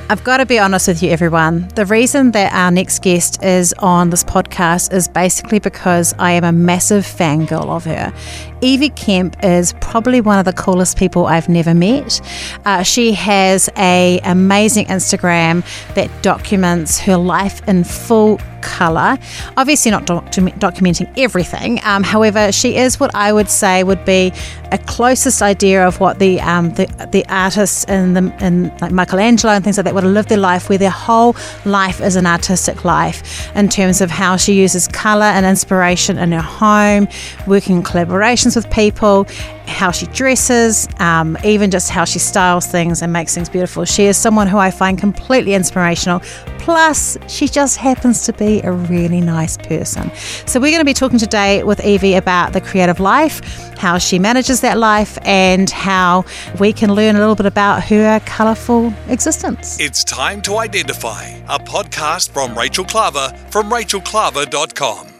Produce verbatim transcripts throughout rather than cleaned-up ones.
I've got to be honest with you, everyone. The reason that our next guest is on this podcast is basically because I am a massive fangirl of her. Evie Kemp is probably one of the coolest people I've never met. Uh, she has an amazing Instagram that documents her life in full colour. Obviously not docu- documenting everything. Um, however, she is what I would say would be a closest idea of what the um, the, the artists in the in like Michelangelo and things like that would have lived their life, where their whole life is an artistic life in terms of how she uses colour and inspiration in her home, working in collaborations with people, how she dresses, um, even just how she styles things and makes things beautiful. She is someone who I find completely inspirational. Plus, she just happens to be a really nice person. So we're going to be talking today with Evie about the creative life, how she manages that life, and how we can learn a little bit about her colourful existence. It's Time to Identify, a podcast from Rachel Claver from rachel claver dot com.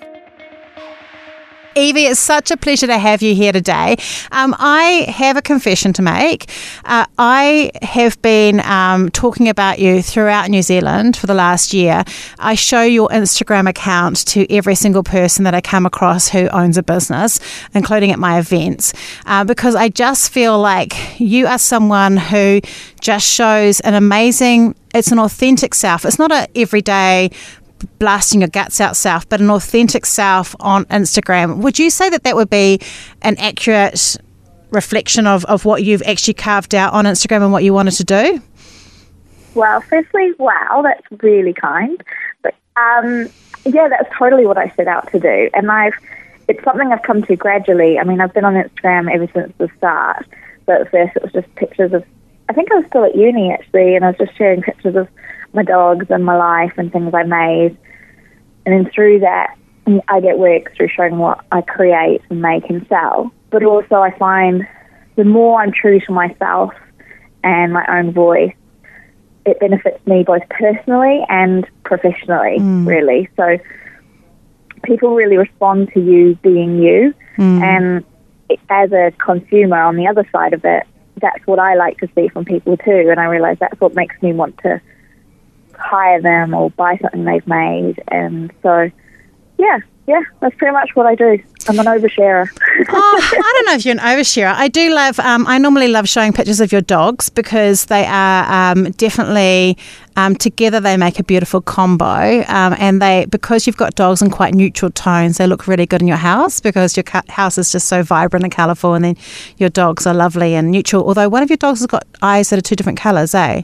Evie, it's such a pleasure to have you here today. Um, I have a confession to make. Uh, I have been um, talking about you throughout New Zealand for the last year. I show your Instagram account to every single person that I come across who owns a business, including at my events, uh, because I just feel like you are someone who just shows an amazing, it's an authentic self. It's not a everyday blasting your guts out self, but an authentic self on Instagram. Would you say that that would be an accurate reflection of, of what you've actually carved out on Instagram and what you wanted to do? Well, firstly, wow, that's really kind. But um, yeah, that's totally what I set out to do. And I've it's something I've come to gradually. I mean, I've been on Instagram ever since the start. But at first it was just pictures of, I think I was still at uni actually, and I was just sharing pictures of my dogs and my life and things I made. And then through that, I get work through showing what I create and make and sell. But also I find the more I'm true to myself and my own voice, it benefits me both personally and professionally, mm. really. So people really respond to you being you. Mm. And as a consumer on the other side of it, that's what I like to see from people too. And I realise that's what makes me want to hire them or buy something they've made. And so, yeah, yeah, that's pretty much what I do. I'm an oversharer. oh, I don't know if you're an oversharer. I do love, um, I normally love showing pictures of your dogs because they are um, definitely, um, together they make a beautiful combo. Um, and they, because you've got dogs in quite neutral tones, they look really good in your house because your ca- house is just so vibrant and colourful, and then your dogs are lovely and neutral. Although one of your dogs has got eyes that are two different colours, eh?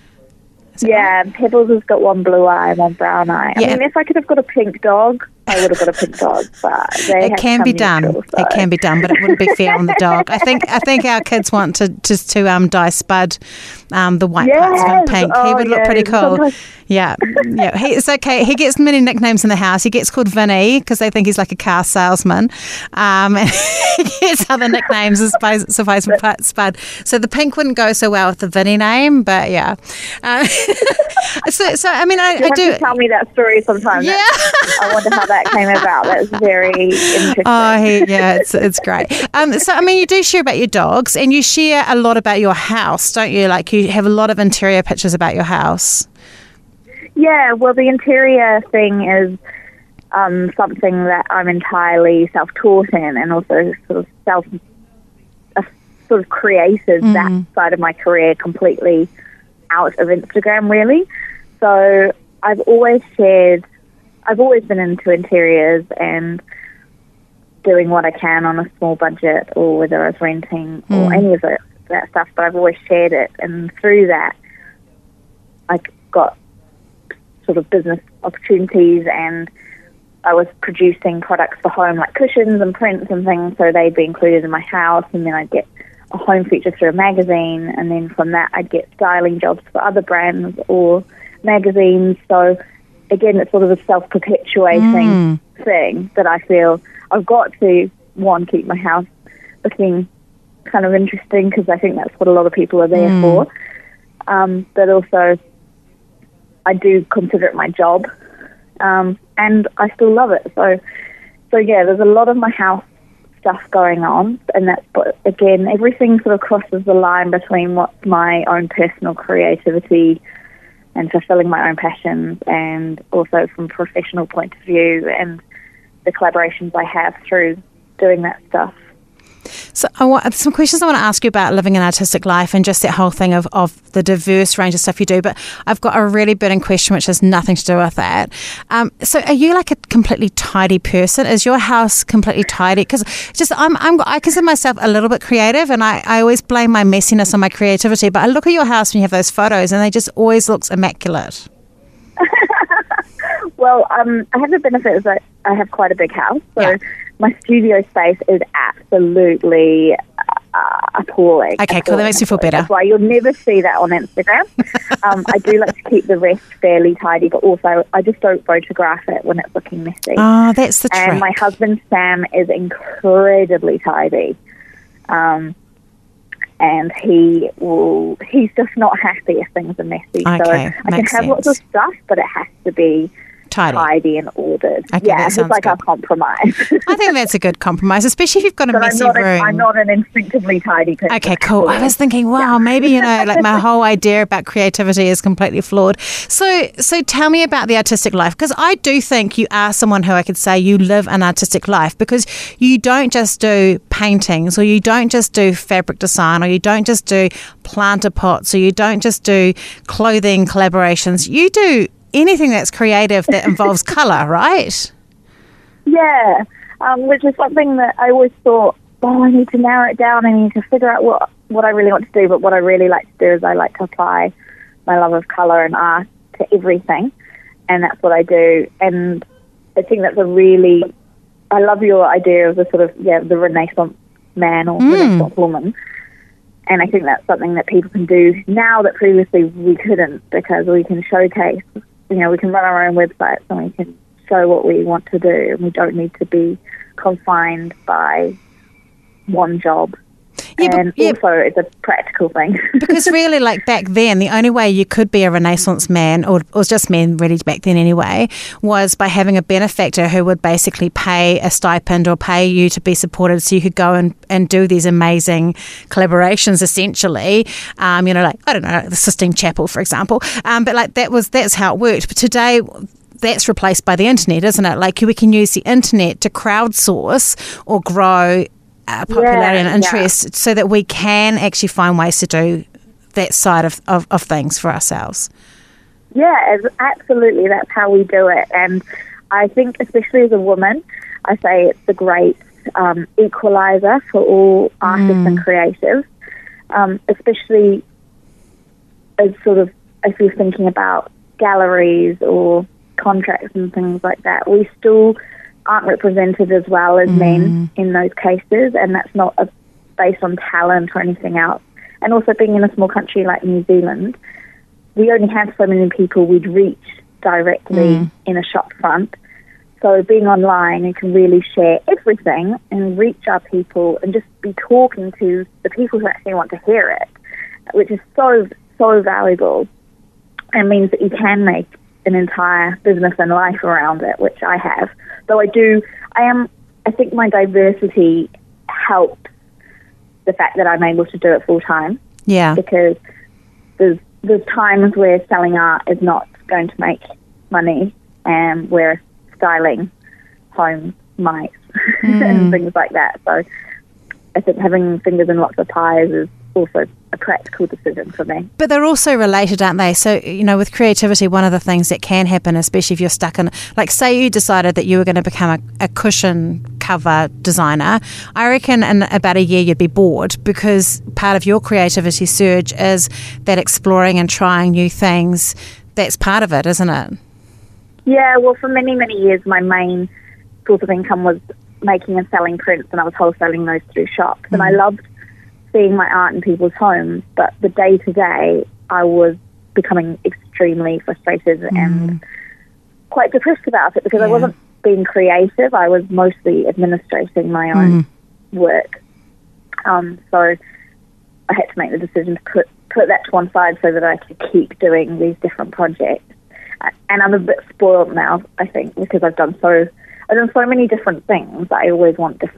Yeah, Pebbles has got one blue eye and one brown eye. I yeah. mean, if I could have got a pink dog, I would have got a pink dog, but they it can be done. Neutral, so. It can be done, but it wouldn't be fair on the dog. I think I think our kids want to just to um dye Spud um the white yes. parts of him pink. Oh, he would yes. look pretty cool. Sometimes. Yeah, yeah. He, it's okay. He gets many nicknames in the house. He gets called Vinny because they think he's like a car salesman. Um, and he gets other nicknames as supposed to Spud. So the pink wouldn't go so well with the Vinny name, but yeah. Uh, so, so I mean, I, you I have do to tell me that story sometime. Yeah, I wonder how that came about. That's very interesting. Oh, he, yeah, it's it's great. Um, so I mean, you do share about your dogs, and you share a lot about your house, don't you? Like you have a lot of interior pictures about your house. Yeah, well, the interior thing is um, something that I'm entirely self-taught in, and also sort of self, uh, sort of created mm. that side of my career completely out of Instagram, really. So I've always shared, I've always been into interiors and doing what I can on a small budget, or whether I was renting mm. or any of it, that stuff, but I've always shared it, and through that I got sort of business opportunities, and I was producing products for home like cushions and prints and things, so they'd be included in my house, and then I'd get a home feature through a magazine, and then from that I'd get styling jobs for other brands or magazines. So again, it's sort of a self-perpetuating mm. thing that I feel I've got to, one, keep my house looking kind of interesting, because I think that's what a lot of people are there mm. for, um, but also I do consider it my job, um, and I still love it. So, so yeah, there's a lot of my house stuff going on, and that's, but again, everything sort of crosses the line between what's my own personal creativity and fulfilling my own passions, and also from a professional point of view and the collaborations I have through doing that stuff. So I want, some questions I want to ask you about living an artistic life and just that whole thing of, of the diverse range of stuff you do, but I've got a really burning question which has nothing to do with that. Um, so are you like a completely tidy person? Is your house completely tidy? Because just I'm, I'm I consider myself a little bit creative, and I, I always blame my messiness on my creativity, but I look at your house when you have those photos and they just always looks immaculate. Well, um, I have the benefit is that I have quite a big house, so yeah. My studio space is absolutely uh, appalling. Okay, appalling, cool. That makes me feel better. That's why you'll never see that on Instagram. um, I do like to keep the rest fairly tidy, but also I just don't photograph it when it's looking messy. Oh, that's the trick. And my husband, Sam, is incredibly tidy. Um, and he will, he's just not happy if things are messy. Okay, so I can have sense. lots of stuff, but it has to be Tidy. tidy and ordered. Okay, yeah, it's like good. Our compromise. I think that's a good compromise, especially if you've got a but messy I'm not room. A, I'm not an instinctively tidy person. Okay, cool. I was thinking, wow, yeah. maybe, you know, like my whole idea about creativity is completely flawed. So so tell me about the artistic life, because I do think you are someone who I could say you live an artistic life, because you don't just do paintings, or you don't just do fabric design, or you don't just do planter pots, or you don't just do clothing collaborations. You do anything that's creative that involves colour, right? Yeah, um, which is something that I always thought, oh, I need to narrow it down. I need to figure out what, what I really want to do. But what I really like to do is I like to apply my love of colour and art to everything. And that's what I do. And I think that's a really, I love your idea of the sort of, yeah, the Renaissance man or mm. Renaissance woman. And I think that's something that people can do now that previously we couldn't, because we can showcase, you know, we can run our own websites and we can show what we want to do, and we don't need to be confined by one job. Yeah, and but, yeah. also it's a practical thing. Because really, like back then, the only way you could be a Renaissance man, or it was just men really back then anyway, was by having a benefactor who would basically pay a stipend or pay you to be supported so you could go and, and do these amazing collaborations essentially. Um, you know, like, I don't know, the Sistine Chapel, for example. Um, but like that was, that's how it worked. But today, that's replaced by the internet, isn't it? Like we can use the internet to crowdsource or grow Uh, popularity yeah, and interest yeah. so that we can actually find ways to do that side of, of, of things for ourselves. Yeah, absolutely. That's how we do it. And I think, especially as a woman, I say it's the great um, equalizer for all artists mm. and creatives, um, especially as sort of, if you're thinking about galleries or contracts and things like that, we still aren't represented as well as mm. men in those cases, and that's not a, based on talent or anything else. And also being in a small country like New Zealand, we only have so many people we'd reach directly mm. in a shop front. So being online, you can really share everything and reach our people and just be talking to the people who actually want to hear it, which is so, so valuable, and means that you can make an entire business and life around it, which I have. Though I do, I am, I think my diversity helps the fact that I'm able to do it full time. Yeah. Because there's, there's times where selling art is not going to make money, and where styling homes might, mm. and things like that. So I think having fingers in lots of pies is also a practical decision for me. But they're also related, aren't they? So, you know, with creativity, one of the things that can happen, especially if you're stuck in, like say you decided that you were going to become a, a cushion cover designer, I reckon in about a year you'd be bored, because part of your creativity surge is that exploring and trying new things. That's part of it, isn't it? Yeah, well, for many, many years, my main source of income was making and selling prints, and I was wholesaling those through shops. Mm. And I loved seeing my art in people's homes, but the day-to-day, I was becoming extremely frustrated mm. and quite depressed about it, because yeah. I wasn't being creative. I was mostly administrating my own mm. work. Um, so I had to make the decision to put, put that to one side so that I could keep doing these different projects. And I'm a bit spoiled now, I think, because I've done so I've done so many different things that I always want different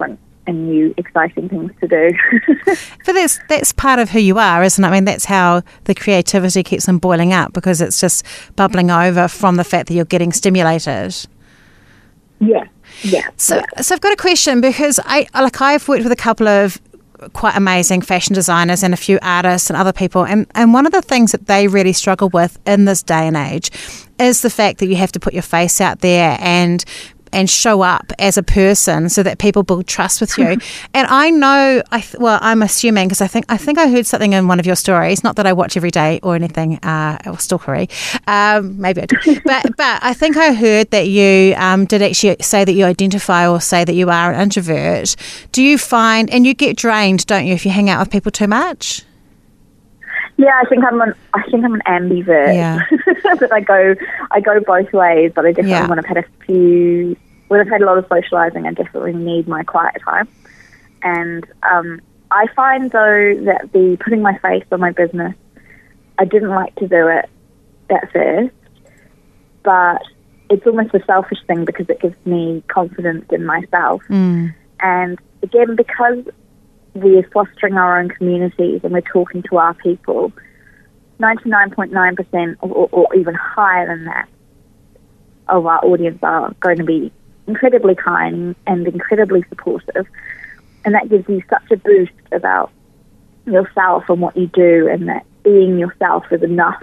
and new exciting things to do. But that's that's part of who you are, isn't it? I mean, that's how the creativity keeps on boiling up, because it's just bubbling over from the fact that you're getting stimulated. Yeah, yeah. So, yeah. so I've got a question, because I like I've worked with a couple of quite amazing fashion designers and a few artists and other people, and, and one of the things that they really struggle with in this day and age is the fact that you have to put your face out there and and show up as a person so that people build trust with you. And I know, I th- well, I'm assuming, because I think I think I heard something in one of your stories, not that I watch every day or anything, uh, or stalkery, um, maybe I do, but, but I think I heard that you um, did actually say that you identify or say that you are an introvert. Do you find, and you get drained, don't you, if you hang out with people too much? Yeah, I think I'm an I think I'm an ambivert. Yeah. But I go I go both ways. But I definitely, Yeah. when I've had a few, when I've had a lot of socialising, I definitely need my quiet time. And um, I find though that the putting my face on my business, I didn't like to do it at first, but it's almost a selfish thing because it gives me confidence in myself. Mm. And again, because we're fostering our own communities and we're talking to our people, ninety-nine point nine percent or, or even higher than that of our audience are going to be incredibly kind and incredibly supportive. And that gives you such a boost about yourself and what you do, and that being yourself is enough,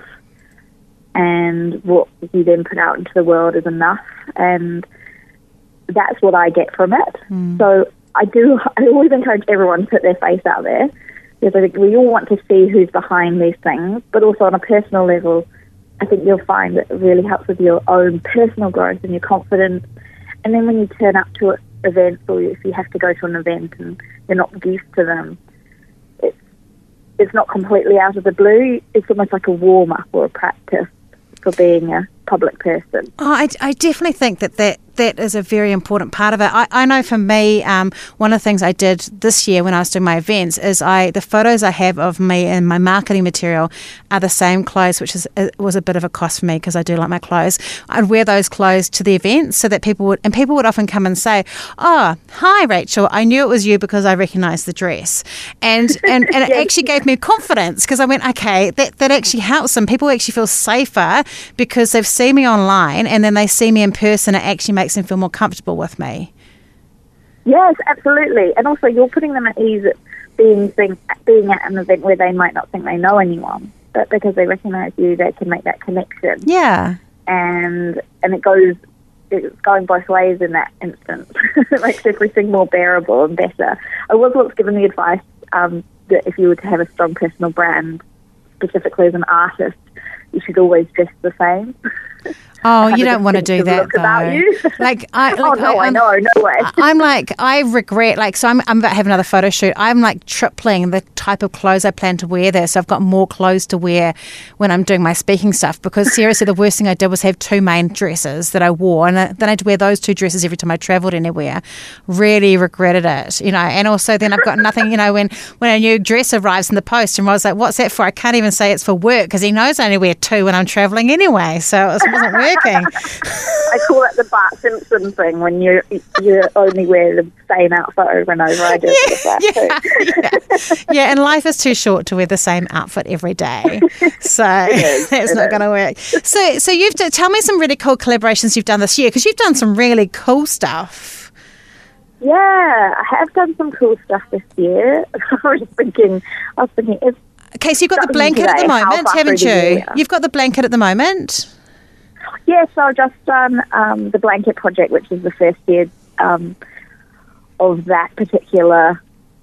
and what you then put out into the world is enough. And that's what I get from it. Mm. So I do. I always encourage everyone to put their face out there, because I think we all want to see who's behind these things. But also on a personal level, I think you'll find that it really helps with your own personal growth and your confidence. And then when you turn up to events, or if you have to go to an event and you're not used to them, it's it's not completely out of the blue. It's almost like a warm up or a practice for being a public person. Oh, I, I definitely think that, that that is a very important part of it. I, I know for me, um, one of the things I did this year when I was doing my events is I the photos I have of me and my marketing material are the same clothes, which is it was a bit of a cost for me because I do like my clothes. I'd wear those clothes to the events so that people would, and people would often come and say, "Oh, hi Rachel, I knew it was you because I recognised the dress," and and, and it Yes. actually gave me confidence, because I went, okay, that that actually helps them. People actually feel safer because they've seen me online, and then they see me in person. It actually makes them feel more comfortable with me. Yes, absolutely. And also you're putting them at ease at being, being, being at an event where they might not think they know anyone, but because they recognise you, they can make that connection. Yeah. And and it goes, it's going both ways in that instance. It makes everything more bearable and better. I was once given the advice um, that if you were to have a strong personal brand, specifically as an artist, you should always dress the same. Oh, you don't want to do that, look about though. you. Like, I, like, oh no, I, I know, no way. I'm like, I regret, like, so I'm, I'm about to have another photo shoot. I'm like tripling the type of clothes I plan to wear there. So I've got more clothes to wear when I'm doing my speaking stuff, because seriously, the worst thing I did was have two main dresses that I wore, and then I had to wear those two dresses every time I travelled anywhere. Really regretted it, you know. And also then I've got nothing, you know, when, when a new dress arrives in the post, and I was like, what's that for? I can't even say it's for work, because he knows I only wear two when I'm travelling anyway. So it wasn't working. I call it the Bart Simpson thing, when you you only wear the same outfit over and over. I do Yeah, that yeah, too. yeah. yeah, and life is too short to wear the same outfit every day, so is, that's it not is. going to work. So, so you've d- tell me some really cool collaborations you've done this year, because you've done some really cool stuff. Yeah, I have done some cool stuff this year. I was thinking, I was thinking, if Okay, so you've got the Starting blanket at the today, how moment, far haven't through the you? year? You've got the blanket at the moment. yeah, so I've just done um, the Blanket Project, which is the first year um, of that particular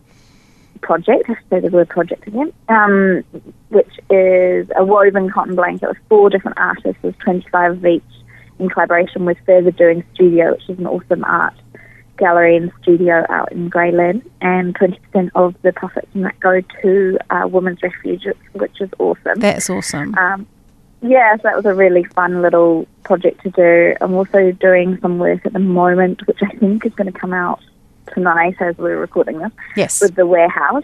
project. I have to say the word project again, um, which is a woven cotton blanket with four different artists. There's twenty-five of each, in collaboration with Further Doing Studio, which is an awesome art gallery and studio out in Grey Lynn, and twenty percent of the profits from that go to uh, Women's Refuge, which is awesome. That's awesome. Um, yeah, so that was a really fun little project to do. I'm also doing some work at the moment, which I think is going to come out tonight as we're recording this, Yes. with the Warehouse.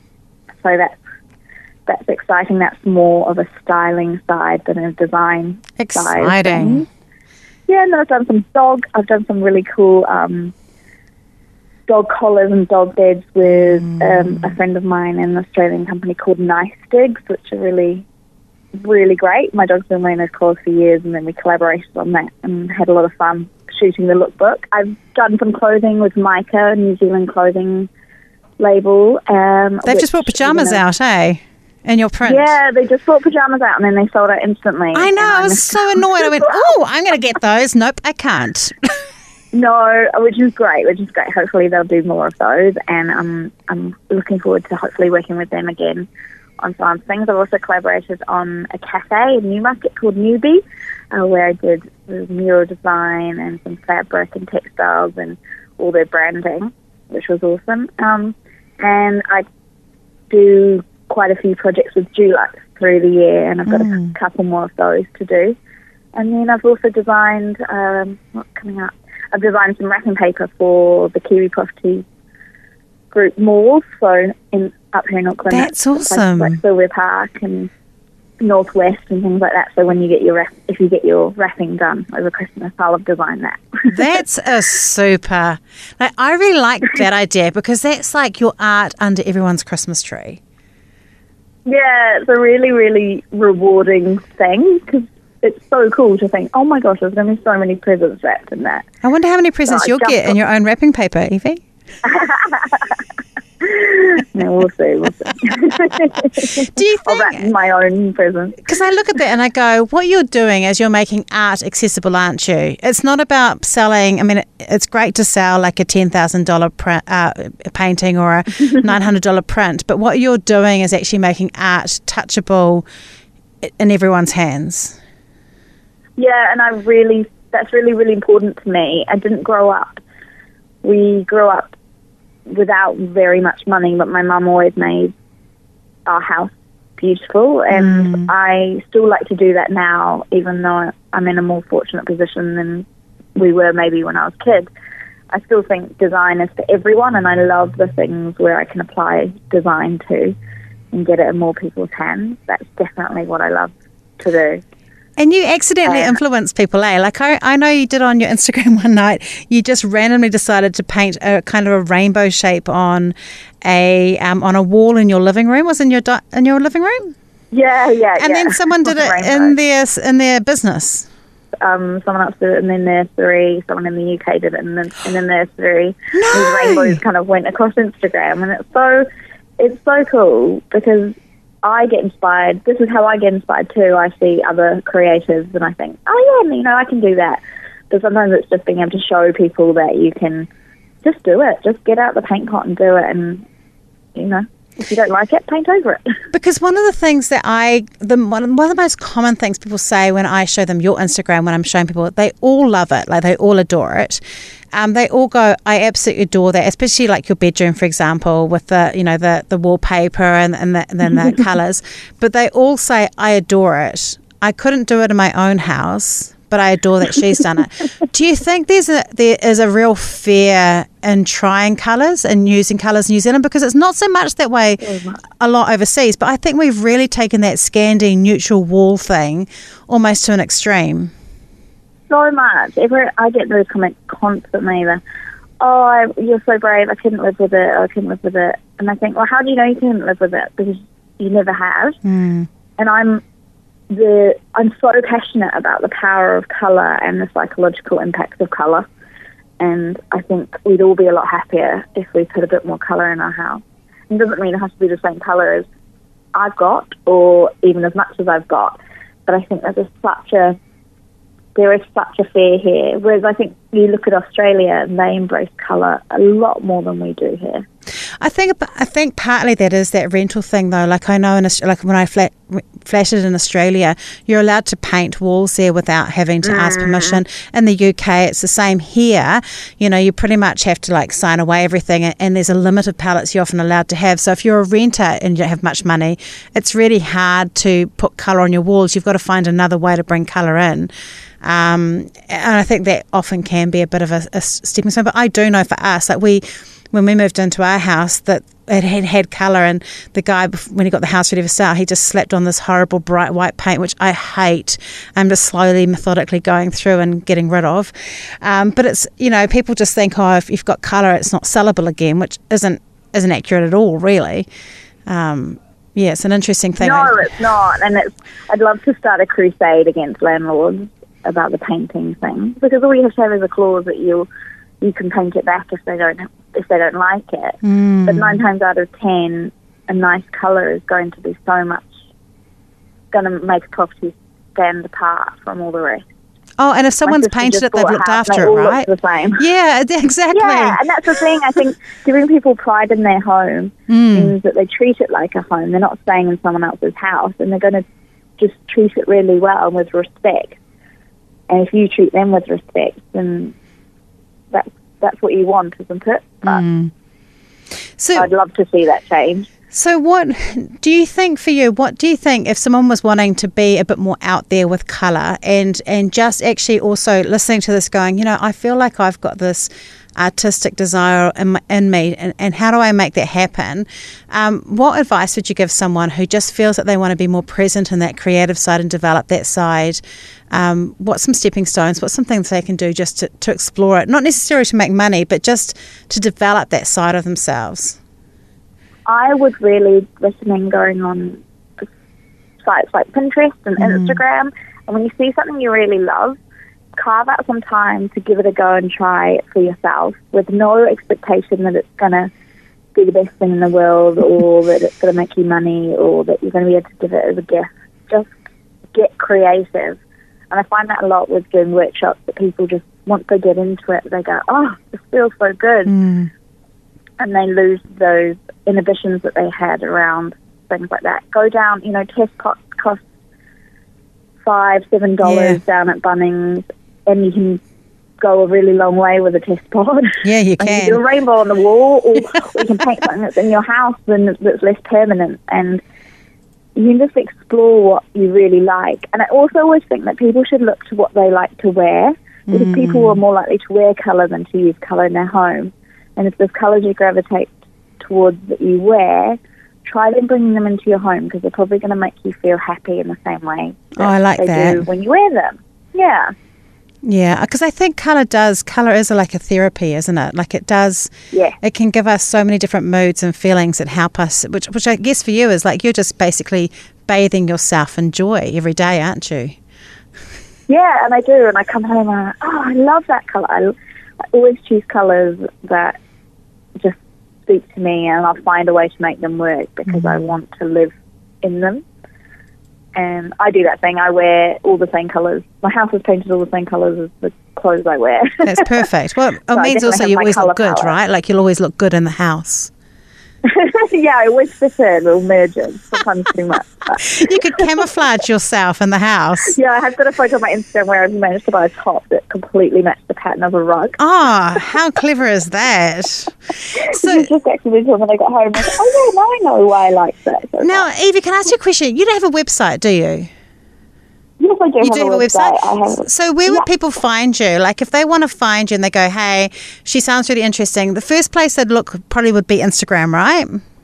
So that's that's exciting. That's more of a styling side than a design side. Exciting. Yeah, and then I've done some dog. I've done some really cool um, dog collars and dog beds with mm. um, a friend of mine in an Australian company called Nice Digs, which are really, really great. My dog's been wearing those collars for years, and then we collaborated on that and had a lot of fun shooting the lookbook. I've done some clothing with Micah, New Zealand clothing label. Um, They've just brought pyjamas gonna, out, eh? In your print. Yeah, they just brought pyjamas out and then they sold out instantly. I know, I was so annoyed. I went, oh, I'm going to get those. Nope, I can't. No, which is great, which is great. Hopefully they'll do more of those, and um, I'm looking forward to hopefully working with them again on some things. I've also collaborated on a cafe in Newmarket called Newbie, uh, where I did mural design and some fabric and textiles and all their branding, which was awesome. Um, and I do quite a few projects with Dulux through the year, and I've got mm. a couple more of those to do. And then I've also designed, um, what's coming up? I've designed some wrapping paper for the Kiwi Property Group malls, so in up here in Auckland. That's awesome. Like Silver Park and Northwest and things like that. So when you get your wrap, if you get your wrapping done over Christmas, I'll have designed that. That's a super. Like, I really like that idea because that's like your art under everyone's Christmas tree. Yeah, it's a really, really rewarding thing because it's so cool to think, oh my gosh, there's going to be so many presents wrapped in that. I wonder how many presents so you'll get in your own wrapping paper, Evie. No, we'll see, we'll see. Do you think... I'll wrap my own present. Because I look at that and I go, what you're doing is you're making art accessible, aren't you? It's not about selling, I mean, it, it's great to sell like a ten thousand dollars print, uh, painting or a nine hundred dollars print, but what you're doing is actually making art touchable in everyone's hands. Yeah, and I really, that's really, really important to me. I didn't grow up. We grew up without very much money, but my mum always made our house beautiful, and mm. I still like to do that now, even though I'm in a more fortunate position than we were maybe when I was a kid. I still think design is for everyone, and I love the things where I can apply design to and get it in more people's hands. That's definitely what I love to do. And you accidentally um, influence people, eh? Like I, I know you did on your Instagram one night, you just randomly decided to paint a kind of a rainbow shape on a um, on a wall in your living room. Was in your di- in your living room? Yeah, yeah. And yeah. then someone did it in their in their business. Um, someone else did it in their nursery. Someone in the U K did it in the in the nursery. No. These rainbows kind of went across Instagram, and it's so it's so cool because I get inspired. This is how I get inspired too. I see other creatives and I think, oh yeah, you know, I can do that. But sometimes it's just being able to show people that you can just do it. Just get out the paint pot and do it. And, you know, if you don't like it, paint over it. Because one of the things that I, the one, one of the most common things people say when I show them your Instagram, when I'm showing people, they all love it. Like they all adore it. Um, they all go, I absolutely adore that, especially like your bedroom, for example, with the, you know, the, the wallpaper and, and, the, and then the colours. But they all say, I adore it. I couldn't do it in my own house, but I adore that she's done it. Do you think there's a, there is a real fear in trying colours and using colours in New Zealand? Because it's not so much that way a lot overseas, but I think we've really taken that Scandi neutral wall thing almost to an extreme. So much. Every, I get those comments constantly. That, oh, I, you're so brave. I couldn't live with it. I couldn't live with it. And I think, well, how do you know you couldn't live with it? Because you never have. Mm. And I'm the I'm so passionate about the power of colour and the psychological impacts of colour. And I think we'd all be a lot happier if we put a bit more colour in our house. It doesn't mean it has to be the same colour as I've got or even as much as I've got. But I think there's just such a There is such a fear here, whereas I think you look at Australia and they embrace colour a lot more than we do here. I think I think partly that is that rental thing though. Like I know in like when I flat, flatted in Australia, you're allowed to paint walls there without having to mm. ask permission. In the U K, it's the same here. You know, you pretty much have to like sign away everything, and there's a limit of palettes you're often allowed to have. So if you're a renter and you don't have much money, it's really hard to put colour on your walls. You've got to find another way to bring colour in. Um, and I think that often can be a bit of a, a stepping stone. But I do know for us, like we when we moved into our house, that it had had colour, and the guy, when he got the house ready for sale, he just slapped on this horrible bright white paint, which I hate. I'm just slowly, methodically going through and getting rid of. Um, but it's, you know, people just think, oh, if you've got colour, it's not sellable again, which isn't isn't accurate at all, really. Um, yeah, it's an interesting thing. No, it's not. And it's, I'd love to start a crusade against landlords about the painting thing, because all you have to have is a clause that you you can paint it back if they don't if they don't like it. Mm. But nine times out of ten, a nice colour is going to be so much going to make a property stand apart from all the rest. Oh, and if someone's painted it, they've looked after it, right? Look the same. Yeah, exactly. Yeah, and that's the thing. I think giving people pride in their home mm. means that they treat it like a home. They're not staying in someone else's house, and they're going to just treat it really well and with respect. And if you treat them with respect, then that's that's what you want, isn't it? But mm. So I'd love to see that change. So what do you think for you, what do you think if someone was wanting to be a bit more out there with colour and, and just actually also listening to this going, you know, I feel like I've got this artistic desire in, my, in me and, and how do I make that happen? Um, what advice would you give someone who just feels that they want to be more present in that creative side and develop that side? Um, what's some stepping stones? What's some things they can do just to, to explore it? Not necessarily to make money, but just to develop that side of themselves. I would really recommend going on sites like Pinterest and mm. Instagram, and when you see something you really love, carve out some time to give it a go and try it for yourself with no expectation that it's going to be the best thing in the world or that it's going to make you money or that you're going to be able to give it as a gift. Just get creative. And I find that a lot with doing workshops, that people just, once they get into it, they go, oh, this feels so good. Mm. And they lose those inhibitions that they had around things like that. Go down, you know, test pots cost five, seven dollars yeah. down at Bunnings, and you can go a really long way with a test pot. Yeah, you can. You can do a rainbow on the wall, or, or you can paint something that's in your house and that's less permanent, and you can just explore what you really like. And I also always think that people should look to what they like to wear, because mm. people are more likely to wear colour than to use colour in their home. And if there's colours you gravitate towards that you wear, try them bringing them into your home, because they're probably going to make you feel happy in the same way that oh, I like they that. do when you wear them. Yeah. Yeah, because I think colour does, colour is like a therapy, isn't it? Like it does, yeah. It can give us so many different moods and feelings that help us, which, which I guess for you is like you're just basically bathing yourself in joy every day, aren't you? Yeah, and I do, and I come home and I'm like, oh, I love that colour. I, I always choose colours that just speak to me, and I'll find a way to make them work because mm. I want to live in them. And I do that thing. I wear all the same colours. My house is painted all the same colours as the clothes I wear. That's perfect. Well, it so means also you always look good, palette. right? Like you'll always look good in the house. Yeah, I always fit in or merge in. Sometimes too much. But. You could camouflage yourself in the house. Yeah, I have got a photo on my Instagram where I've managed to buy a top that completely matched the pattern of a rug. Oh, how clever is that? So you just actually told me when I got home, I was like, oh yeah, now I know why I like that. So now, Evie, can I ask you a question? You don't have a website, do you? Yes, I do, you have, do a have a website. website. I have, so where yeah. would people find you? Like if they want to find you and they go, hey, she sounds really interesting, the first place they'd look probably would be Instagram, right?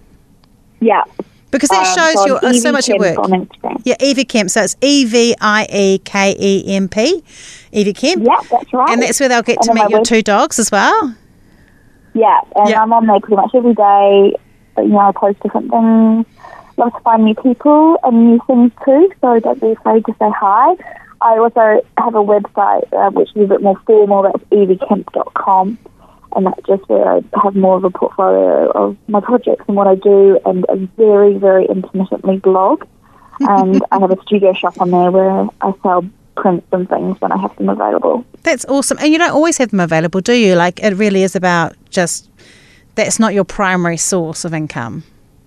Yeah. Because that um, shows so your, uh, so much at work. On Instagram. Yeah, Evie Kemp. So it's E V I E K E M P. Evie Kemp. Yeah, that's right. And that's where they'll get and to meet your web- two dogs as well? Yeah, and yeah. I'm on there pretty much every day. You know, I post different things. Love to find new people and new things too, so don't be afraid to say hi. I also have a website uh, which is a bit more formal. That's evie kemp dot com, and that's just where I have more of a portfolio of my projects and what I do, and a very, very intermittently blog. And I have a studio shop on there where I sell prints and things when I have them available. That's awesome. And you don't always have them available, do you? Like, it really is about just, that's not your primary source of income.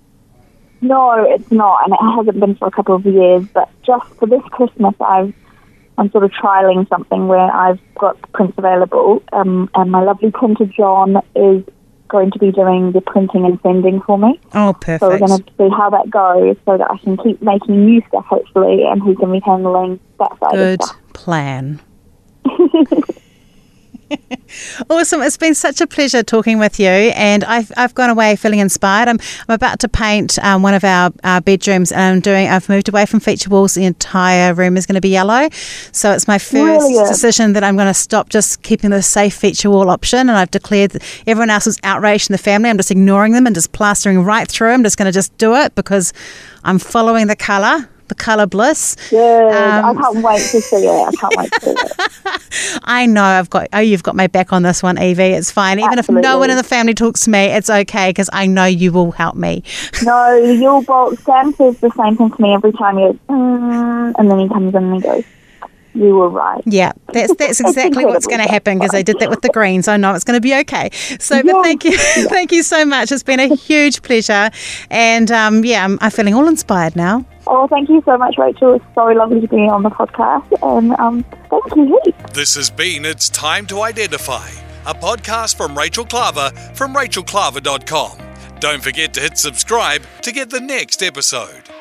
No, it's not, and it hasn't been for a couple of years, but just for this Christmas I've I'm sort of trialling something where I've got prints available, um, and my lovely printer John is going to be doing the printing and sending for me. Oh, perfect. So we're going to see how that goes so that I can keep making new stuff, hopefully, and he can be handling that side Good of stuff. plan. Awesome. It's been such a pleasure talking with you, and I've, I've gone away feeling inspired. I'm, I'm about to paint um, one of our, our bedrooms, and I'm doing, I've moved away from feature walls. The entire room is going to be yellow. So it's my first Brilliant. decision that I'm going to stop just keeping the safe feature wall option, and I've declared that everyone else is outraged in the family. I'm just ignoring them and just plastering right through. I'm just going to just do it because I'm following the colour. The colour bliss. Good. Um, I can't wait to see it. I can't wait to see it. I know I've got, oh, you've got my back on this one, Evie. It's fine. Even Absolutely. if no one in the family talks to me, it's okay because I know you will help me. No, you'll both. Sam says the same thing to me every time. He goes, mm, and then he comes in and he goes, you were right. Yeah, that's that's exactly what's going to happen because I did that with the greens. I know it's going to be okay. So, yeah. but thank you, thank you so much. It's been a huge pleasure, and um, yeah, I'm, I'm feeling all inspired now. Oh, thank you so much, Rachel. It's so lovely to be on the podcast, and um, thank you. This has been It's Time to Identify, a podcast from Rachel Klaver from rachel klaver dot com. Don't forget to hit subscribe to get the next episode.